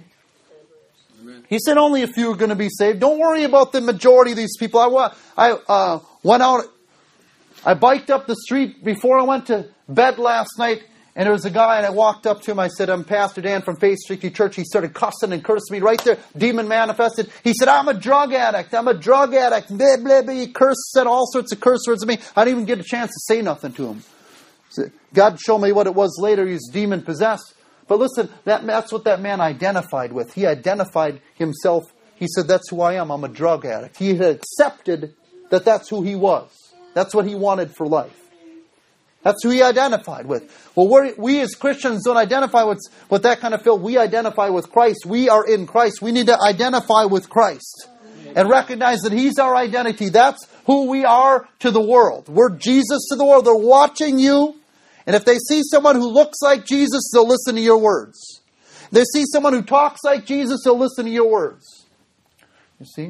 He said only a few are going to be saved. Don't worry about the majority of these people. I went out, I biked up the street before I went to bed last night, and there was a guy, and I walked up to him. I said, I'm Pastor Dan from Faith Street Church. He started cussing and cursing me right there. Demon manifested. He said, I'm a drug addict. I'm a drug addict. Blah, blah, blah. He cursed, said all sorts of curse words to me. I didn't even get a chance to say nothing to him. So God showed me what it was later. He was demon possessed. But listen, that's what that man identified with. He identified himself. He said, that's who I am. I'm a drug addict. He had accepted that that's who he was. That's what he wanted for life. That's who he identified with. Well, we as Christians don't identify with that kind of filth. We identify with Christ. We are in Christ. We need to identify with Christ and recognize that He's our identity. That's who we are to the world. We're Jesus to the world. They're watching you. And if they see someone who looks like Jesus, they'll listen to your words. If they see someone who talks like Jesus, they'll listen to your words. You see?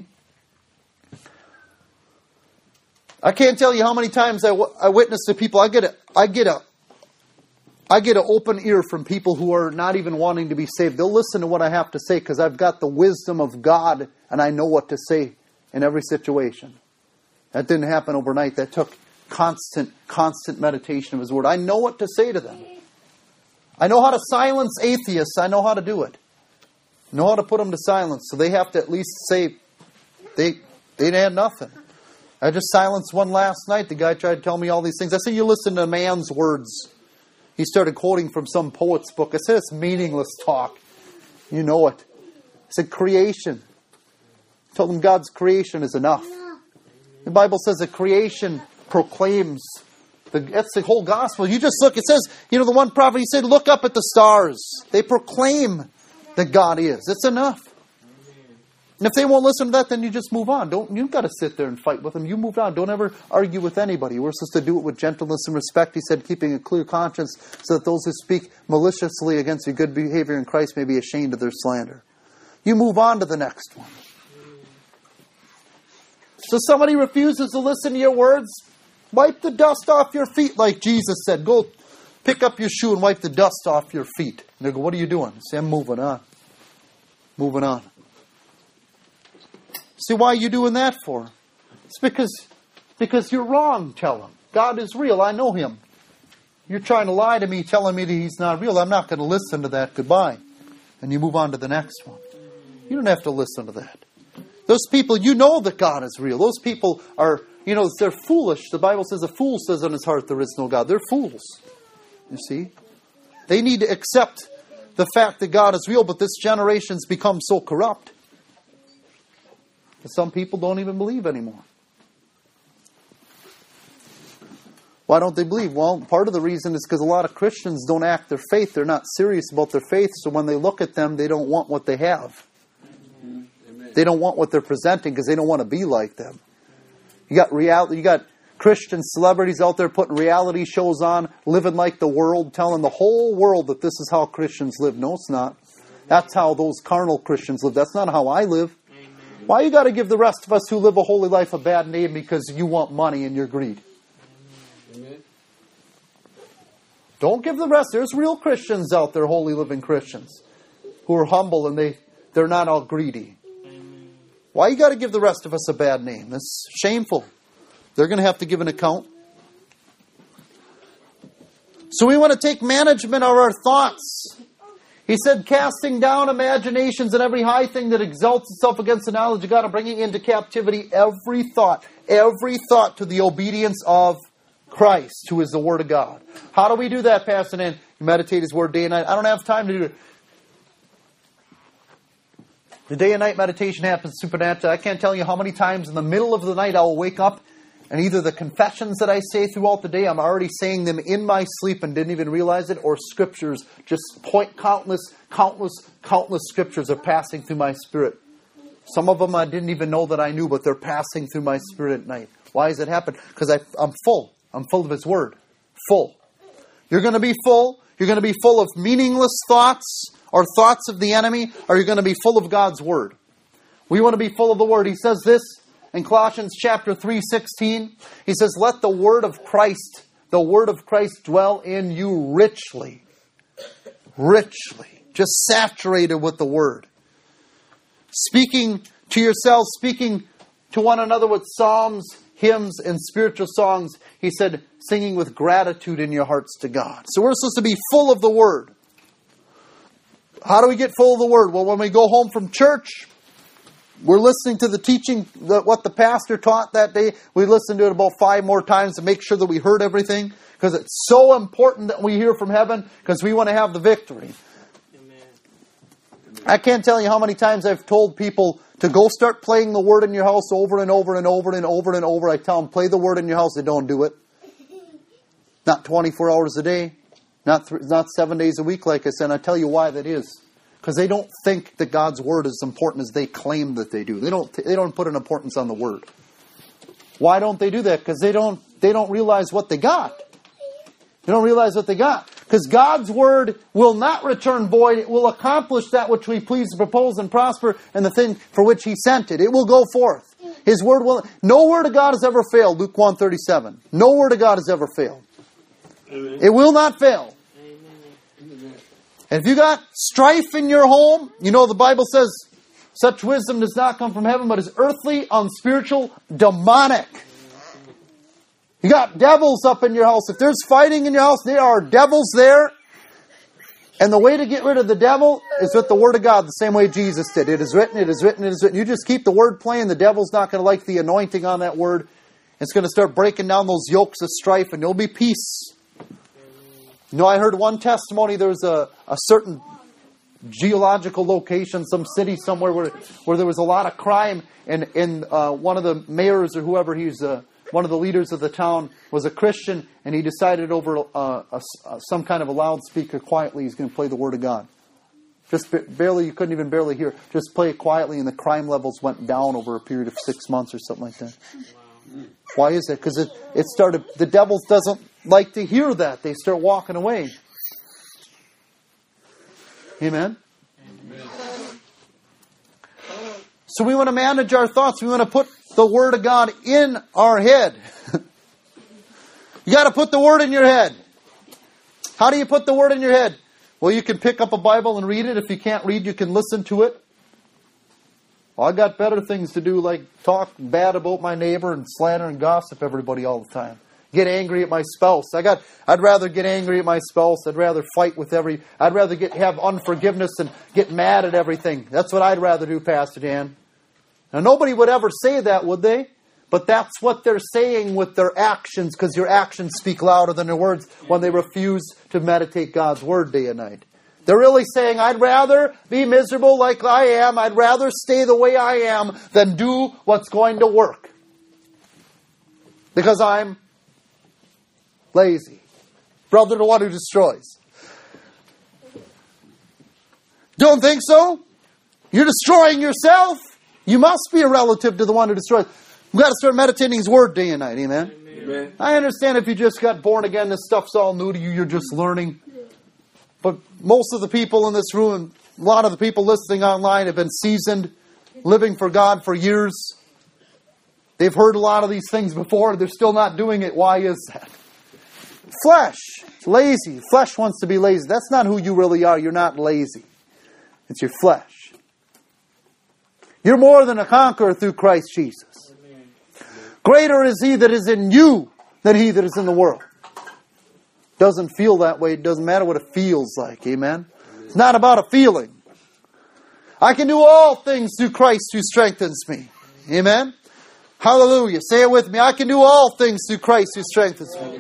I can't tell you how many times I witness to people. I get an open ear from people who are not even wanting to be saved. They'll listen to what I have to say because I've got the wisdom of God and I know what to say in every situation. That didn't happen overnight. That took constant meditation of His Word. I know what to say to them. I know how to silence atheists. I know how to do it. I know how to put them to silence. So they have to at least say they had nothing. I just silenced one last night. The guy tried to tell me all these things. I said, you listen to a man's words. He started quoting from some poet's book. I said, it's meaningless talk. You know it. I said, creation. I told him God's creation is enough. The Bible says that creation proclaims That's the whole gospel. You just look, it says, the one prophet, he said, look up at the stars. They proclaim that God is. It's enough. And if they won't listen to that, then you just move on. You've got to sit there and fight with them. You move on. Don't ever argue with anybody. We're supposed to do it with gentleness and respect. He said, keeping a clear conscience so that those who speak maliciously against your good behavior in Christ may be ashamed of their slander. You move on to the next one. So somebody refuses to listen to your words, wipe the dust off your feet like Jesus said. Go pick up your shoe and wipe the dust off your feet. And they go, what are you doing? Say, I'm moving on. Moving on. See, why are you doing that for? It's because you're wrong, tell him. God is real, I know him. You're trying to lie to me, telling me that he's not real. I'm not going to listen to that. Goodbye. And you move on to the next one. You don't have to listen to that. Those people, you know that God is real. Those people are, they're foolish. The Bible says a fool says in his heart there is no God. They're fools. You see? They need to accept the fact that God is real, but this generation's become so corrupt. Some people don't even believe anymore. Why don't they believe? Well, part of the reason is because a lot of Christians don't act their faith. They're not serious about their faith, so when they look at them, they don't want what they have. Amen. They don't want what they're presenting because they don't want to be like them. You got Christian celebrities out there putting reality shows on, living like the world, telling the whole world that this is how Christians live. No, it's not. That's how those carnal Christians live. That's not how I live. Why you got to give the rest of us who live a holy life a bad name because you want money and your greed? Amen. Don't give the rest. There's real Christians out there, holy living Christians, who are humble and they're not all greedy. Amen. Why you got to give the rest of us a bad name? That's shameful. They're going to have to give an account. So we want to take management of our thoughts. He said, casting down imaginations and every high thing that exalts itself against the knowledge of God and bringing into captivity every thought to the obedience of Christ, who is the Word of God. How do we do that, Pastor Nan? You meditate His Word day and night. I don't have time to do it. The day and night meditation happens supernaturally. I can't tell you how many times in the middle of the night I will wake up and either the confessions that I say throughout the day, I'm already saying them in my sleep and didn't even realize it, or scriptures, just countless scriptures are passing through my spirit. Some of them I didn't even know that I knew, but they're passing through my spirit at night. Why does it happen? Because I'm full. I'm full of His Word. Full. You're going to be full. You're going to be full of meaningless thoughts or thoughts of the enemy, or you're going to be full of God's Word. We want to be full of the Word. He says this in Colossians chapter 3:16. He says, let the word of Christ dwell in you richly. Richly. Just saturated with the Word. Speaking to yourselves, speaking to one another with psalms, hymns, and spiritual songs. He said, singing with gratitude in your hearts to God. So we're supposed to be full of the Word. How do we get full of the Word? Well, when we go home from church, we're listening to the teaching, what the pastor taught that day. We listen to it about 5 more times to make sure that we heard everything. Because it's so important that we hear from heaven, because we want to have the victory. Amen. I can't tell you how many times I've told people to go start playing the Word in your house over and over and over and over and over. I tell them, play the Word in your house. They don't do it. Not 24 hours a day. Not 7 days a week, like I said. And I tell you why that is. Because they don't think that God's Word is as important as they claim that they do. They don't put an importance on the Word. Why don't they do that? Because they don't realize what they got. They don't realize what they got. Because God's Word will not return void. It will accomplish that which we please to propose and prosper in the thing for which He sent it. It will go forth. His Word will... No Word of God has ever failed. Luke 1:37. No Word of God has ever failed. Amen. It will not fail. And if you got strife in your home, you know the Bible says such wisdom does not come from heaven, but is earthly, unspiritual, demonic. You got devils up in your house. If there's fighting in your house, there are devils there. And the way to get rid of the devil is with the Word of God, the same way Jesus did. It is written, it is written, it is written. You just keep the Word playing. The devil's not going to like the anointing on that Word. It's going to start breaking down those yokes of strife, and there'll be peace. You know, I heard one testimony. There was a certain geological location, some city somewhere where there was a lot of crime, and one of the mayors or whoever, he's one of the leaders of the town was a Christian, and he decided over some kind of a loudspeaker quietly he's going to play the Word of God. Just barely, you couldn't even barely hear. Just play it quietly, and the crime levels went down over a period of 6 months or something like that. Wow. Why is that? Because it started. The devil doesn't like to hear that. They start walking away. Amen. So we want to manage our thoughts. We want to put the Word of God in our head. You got to put the Word in your head. How do you put the Word in your head? Well, you can pick up a Bible and read it. If you can't read, you can listen to it. Well, I got better things to do, like talk bad about my neighbor and slander and gossip everybody all the time. Get angry at my spouse. I'd rather get angry at my spouse. I'd rather fight with I'd rather have unforgiveness and get mad at everything. That's what I'd rather do, Pastor Dan. Now, nobody would ever say that, would they? But that's what they're saying with their actions, because your actions speak louder than their words when they refuse to meditate God's Word day and night. They're really saying, I'd rather be miserable like I am. I'd rather stay the way I am than do what's going to work. Because I'm lazy. Brother, the one who destroys. Don't think so? You're destroying yourself? You must be a relative to the one who destroys. We've got to start meditating His Word day and night. Amen? Amen. I understand if you just got born again, this stuff's all new to you. You're just learning. But most of the people in this room, and a lot of the people listening online have been seasoned, living for God for years. They've heard a lot of these things before. They're still not doing it. Why is that? Flesh. It's lazy. Flesh wants to be lazy. That's not who you really are. You're not lazy. It's your flesh. You're more than a conqueror through Christ Jesus. Greater is He that is in you than he that is in the world. Doesn't feel that way. It doesn't matter what it feels like. Amen? It's not about a feeling. I can do all things through Christ who strengthens me. Amen? Hallelujah. Say it with me. I can do all things through Christ who strengthens me.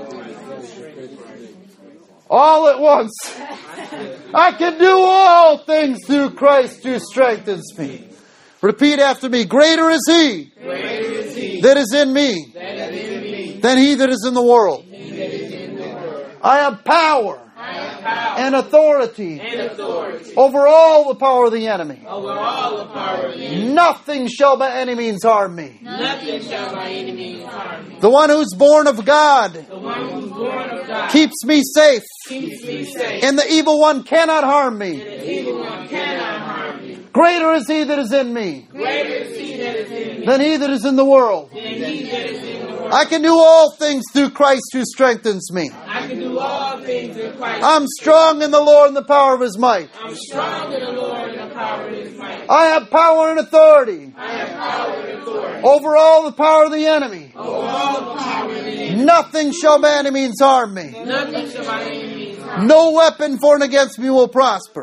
All at once. I can do all things through Christ who strengthens me. Repeat after me. Greater is He that is in me than he that is in the world. I have power and authority over all the power of the enemy. Nothing shall by any means harm me. The one who's born of God keeps me safe. And the evil one cannot harm me. Greater is He that is in me than he that is in the world. I can do all things through Christ who strengthens me. I'm strong in the Lord and the power of His might. I have power and authority over all the power of the enemy. Nothing shall by any means harm me. No weapon formed against me will prosper.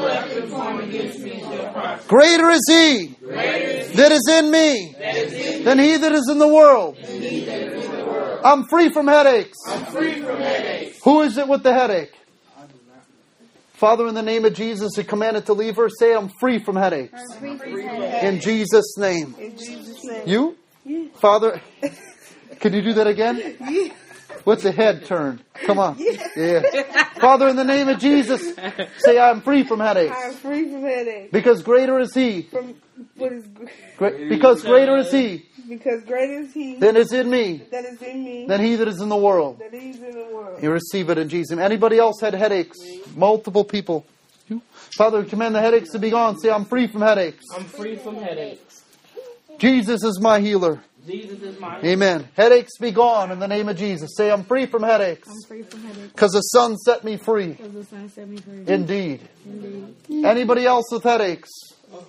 Greater is He that is in me than he that is in the world. I'm free from headaches. Who is it with the headache? Father, in the name of Jesus, I command it to leave her. Say, I'm free from headaches. In Jesus' name. You? Father, can you do that again? With the head turned. Come on. Yeah. Father, in the name of Jesus, say, I'm free from headaches. I'm free from headaches. Because greater is He. Because greater is He. Because greater is He that is in me. That is in me. Than he that is in the world. That He's in the world. You receive it in Jesus' name. Anybody else had headaches? Multiple people. Father, command the headaches to be gone. Say, I'm free from headaches. I'm free from headaches. Jesus is my healer. Jesus is my healer. Amen. Headaches be gone in the name of Jesus. Say, I'm free from headaches. I'm free from headaches. Because the Son set me free. Because the Son set me free. Indeed. Anybody else with headaches? No,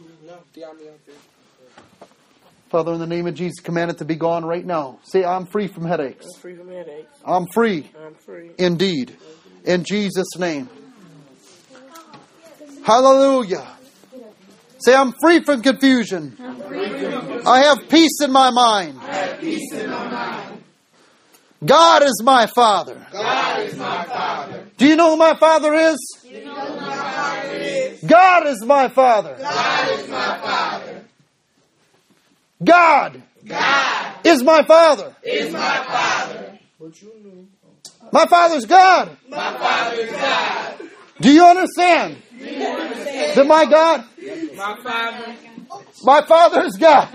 Father, in the name of Jesus, command it to be gone right now. Say, I'm free from headaches. I'm free from headaches. I'm free. I'm free. Indeed. In Jesus' name. Hallelujah. Say, I'm free from confusion. I have peace in my mind. God is my Father. Do you know who my Father is? God is my Father. God is my Father. My Father's God. Do you understand? That my God, my Father is God.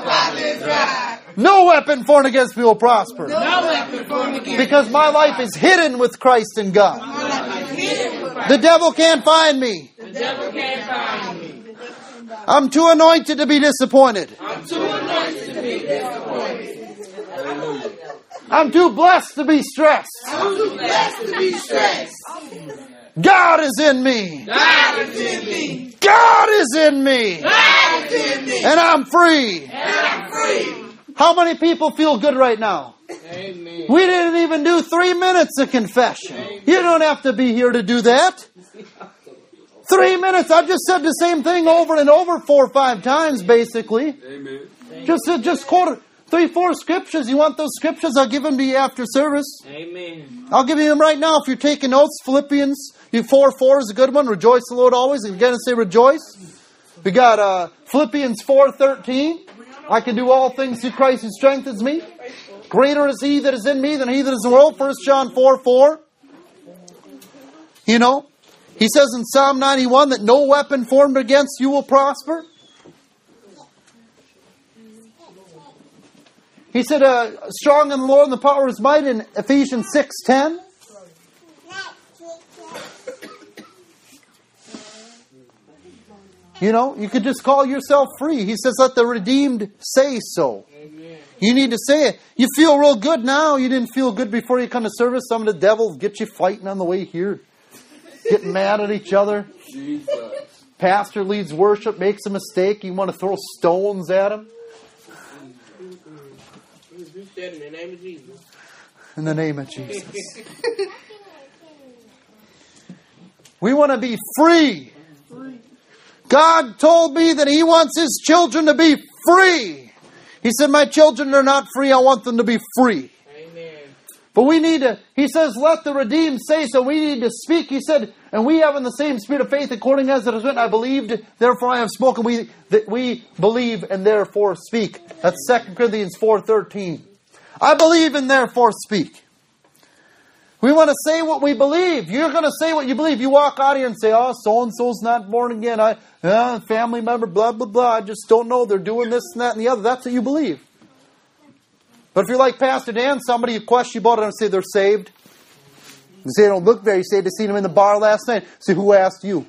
No weapon formed against me will prosper. Because my life is hidden with Christ in God. The devil can't find me. I'm too anointed to be disappointed. I'm too blessed to be stressed. God is in me. God is in me. And I'm free. How many people feel good right now? Amen. We didn't even do 3 minutes of confession. You don't have to be here to do that. 3 minutes. I've just said the same thing over and over 4 or 5 times, basically. Amen. Just quote 3, 4 scriptures. You want those scriptures? I'll give them to you after service. Amen. I'll give you them right now if you're taking notes. Philippians 4:4 is a good one. Rejoice in the Lord always. Again, I say rejoice. We got Philippians 4:13. I can do all things through Christ who strengthens me. Greater is He that is in me than he that is in the world. 1 John 4:4. You know, he says in Psalm 91 that no weapon formed against you will prosper. He said, strong in the Lord and the power of His might in Ephesians 6:10. You know, you could just call yourself free. He says, let the redeemed say so. Amen. You need to say it. You feel real good now. You didn't feel good before you come to service. Some of the devils get you fighting on the way here. Getting mad at each other. Jesus. Pastor leads worship, makes a mistake. You want to throw stones at him. You said in the name of Jesus. In the name of Jesus. We want to be free. God told me that He wants His children to be free. He said, my children are not free. I want them to be free. Amen. But we need to, He says, let the redeemed say so. We need to speak. He said, and we have in the same spirit of faith according as it is written, I believed, therefore I have spoken. We believe and therefore speak. That's 2 Corinthians 4:13. I believe and therefore speak. We want to say what we believe. You're going to say what you believe. You walk out here and say, oh, so-and-so's not born again. Family member, blah, blah, blah. I just don't know. They're doing this and that and the other. That's what you believe. But if you're like Pastor Dan, somebody you question about it and say they're saved. You say they don't look very saved. I seen them in the bar last night. Say, who asked you?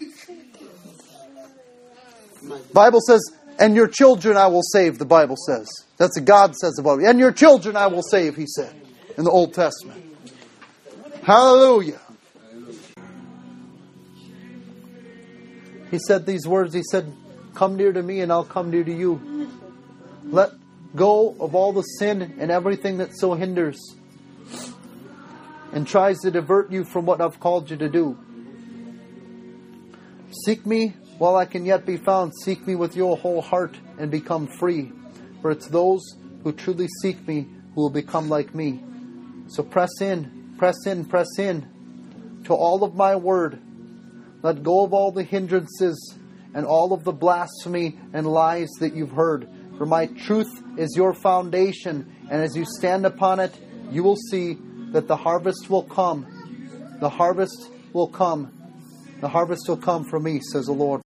Bible says, and your children I will save, the Bible says. That's what God says about it. And your children I will save, He said, in the Old Testament. Hallelujah. He said these words. He said, come near to me and I'll come near to you. Let go of all the sin and everything that so hinders and tries to divert you from what I've called you to do. Seek me while I can yet be found. Seek me with your whole heart and become free. For it's those who truly seek me who will become like me. So press in to all of my word. Let go of all the hindrances and all of the blasphemy and lies that you've heard. For my truth is your foundation, and as you stand upon it, you will see that the harvest will come. The harvest will come. The harvest will come from me, says the Lord.